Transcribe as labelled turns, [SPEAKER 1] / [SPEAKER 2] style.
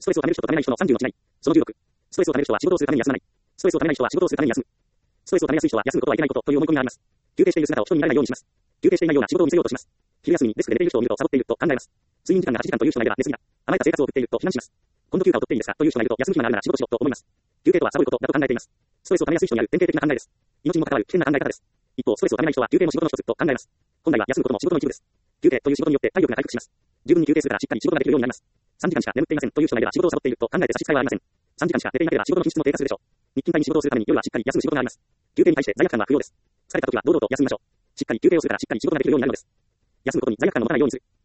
[SPEAKER 1] ストレスをためる人とためない人の30の違い。その16。ストレスをためる人は仕事をするために休まない。ストレスをためない人は仕事をするために休む。ストレスをためやすい人は休むことはいけないことという思い込みがあります。休憩している姿を人に見られないようにします。休憩していないような仕事を見せようとします。昼休みにデスクで寝ている人を見るとサボっていると考えます。睡眠時間が8時間という人がいれば寝すぎだ。甘えた生活を送っていると非難します。今度休暇を取っていいですかという人がいると休む暇があるなら仕事しろと思います。休憩とはサボることだと考えています。ストレスをためやすい人にある典型的な考えです。命にも関わる危険な考え方です。一方、ストレスをためない人は休憩も仕事の一つと考えます。本来は休むことも仕事の一部です。休憩という仕事によって体力が回復します。十分に休憩するからしっかり仕事ができるようになります。3時間しか眠っていませんという人がいれば仕事をサボっていると考えて差し支えはありません。3時間しか寝ていなければ仕事の品質も低下するでしょう。日勤帯に仕事をするために夜はしっかり休む仕事があります。休憩に対して罪悪感は不要です。疲れた時は堂々と休みましょう。しっかり休憩をするからしっかり仕事ができるようになるのです。休むことに罪悪感を持たないようにする。